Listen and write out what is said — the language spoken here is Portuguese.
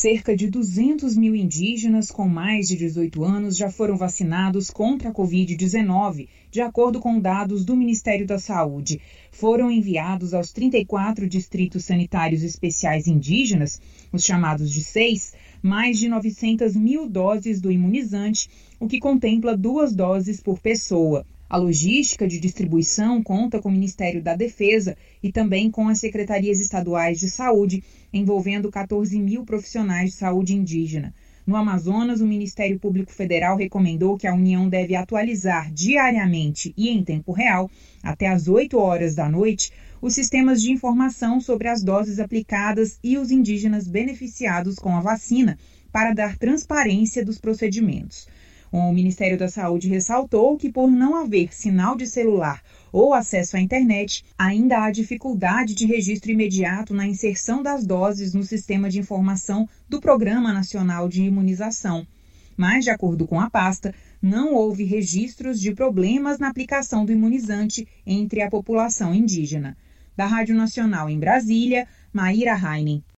Cerca de 200 mil indígenas com mais de 18 anos já foram vacinados contra a Covid-19, de acordo com dados do Ministério da Saúde. Foram enviados aos 34 distritos sanitários especiais indígenas, os chamados de SEIS, mais de 900 mil doses do imunizante, o que contempla 2 doses por pessoa. A logística de distribuição conta com o Ministério da Defesa e também com as secretarias estaduais de saúde, envolvendo 14 mil profissionais de saúde indígena. No Amazonas, o Ministério Público Federal recomendou que a União deve atualizar diariamente e em tempo real, até às 8 horas da noite, os sistemas de informação sobre as doses aplicadas e os indígenas beneficiados com a vacina, para dar transparência dos procedimentos. O Ministério da Saúde ressaltou que, por não haver sinal de celular ou acesso à internet, ainda há dificuldade de registro imediato na inserção das doses no sistema de informação do Programa Nacional de Imunização. Mas, de acordo com a pasta, não houve registros de problemas na aplicação do imunizante entre a população indígena. Da Rádio Nacional em Brasília, Maíra Heinen.